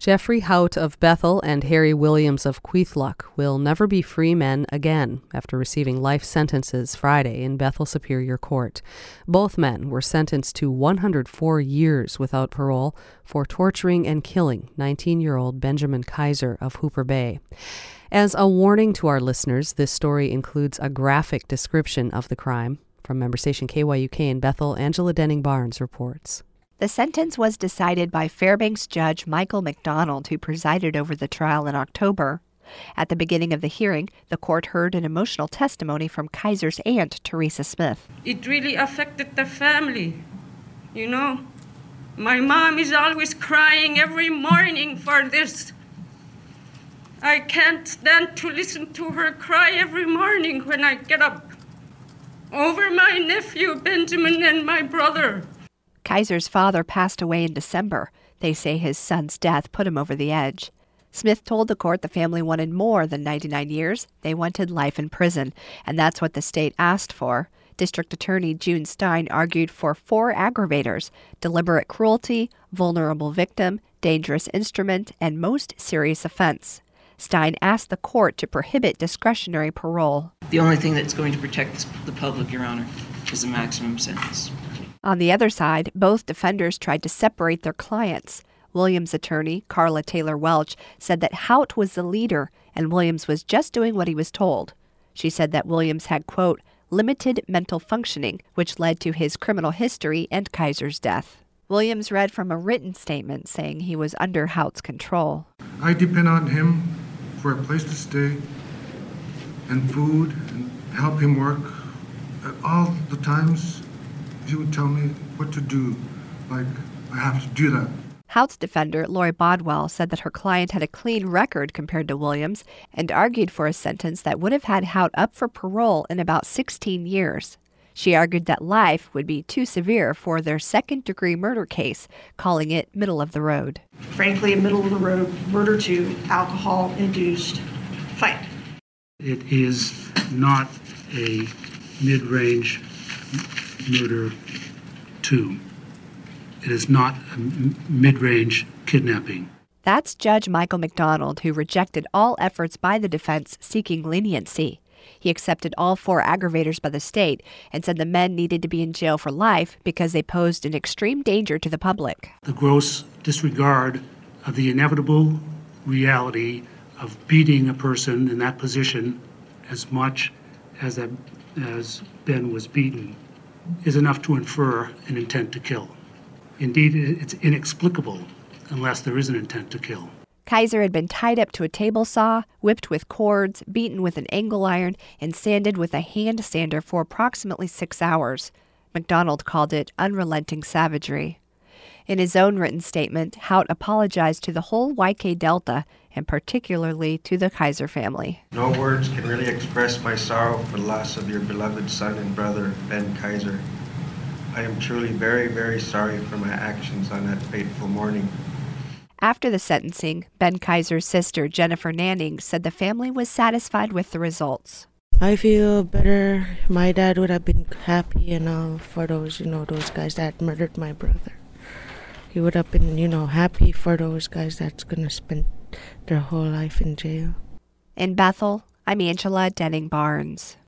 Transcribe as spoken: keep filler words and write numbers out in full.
Jeffrey Hout of Bethel and Harry Williams of Queethluck will never be free men again after receiving life sentences Friday in Bethel Superior Court. Both men were sentenced to one hundred four years without parole for torturing and killing nineteen-year-old Benjamin Kaiser of Hooper Bay. As a warning to our listeners, this story includes a graphic description of the crime. From member station K Y U K in Bethel, Angela Denning-Barnes reports. The sentence was decided by Fairbanks Judge Michael McDonald, who presided over the trial in October. At the beginning of the hearing, the court heard an emotional testimony from Kaiser's aunt, Teresa Smith. It really affected the family, you know. My mom is always crying every morning for this. I can't stand to listen to her cry every morning when I get up over my nephew Benjamin and my brother. Kaiser's father passed away in December. They say his son's death put him over the edge. Smith told the court the family wanted more than ninety-nine years. They wanted life in prison, and that's what the state asked for. District Attorney June Stein argued for four aggravators: deliberate cruelty, vulnerable victim, dangerous instrument, and most serious offense. Stein asked the court to prohibit discretionary parole. The only thing that's going to protect the public, Your Honor, is the maximum sentence. On the other side, both defenders tried to separate their clients. Williams' attorney, Carla Taylor Welch, said that Hout was the leader and Williams was just doing what he was told. She said that Williams had, quote, limited mental functioning, which led to his criminal history and Kaiser's death. Williams read from a written statement saying he was under Hout's control. I depend on him for a place to stay and food and help him work. At all the times, he would tell me what to do, like I have to do that. Hout's defender, Lori Bodwell, said that her client had a clean record compared to Williams and argued for a sentence that would have had Hout up for parole in about sixteen years. She argued that life would be too severe for their second-degree murder case, calling it middle of the road. Frankly, a middle-of-the-road murder to alcohol-induced fight. It is not a mid-range murder two. It is not a mid-range kidnapping. That's Judge Michael McDonald, who rejected all efforts by the defense seeking leniency. He accepted all four aggravators by the state and said the men needed to be in jail for life because they posed an extreme danger to the public. The gross disregard of the inevitable reality of beating a person in that position as much as, a, as Ben was beaten is enough to infer an intent to kill. Indeed, it's inexplicable unless there is an intent to kill. Kaiser had been tied up to a table saw, whipped with cords, beaten with an angle iron, and sanded with a hand sander for approximately six hours. McDonald called it unrelenting savagery. In his own written statement, Hout apologized to the whole Y K Delta, and particularly to the Kaiser family. No words can really express my sorrow for the loss of your beloved son and brother, Ben Kaiser. I am truly very, very sorry for my actions on that fateful morning. After the sentencing, Ben Kaiser's sister, Jennifer Nanning, said the family was satisfied with the results. I feel better. My dad would have been happy and all for those, you know, those guys that murdered my brother. He would have been, you know, happy for those guys that's going to spend their whole life in jail. In Bethel, I'm Angela Denning-Barnes.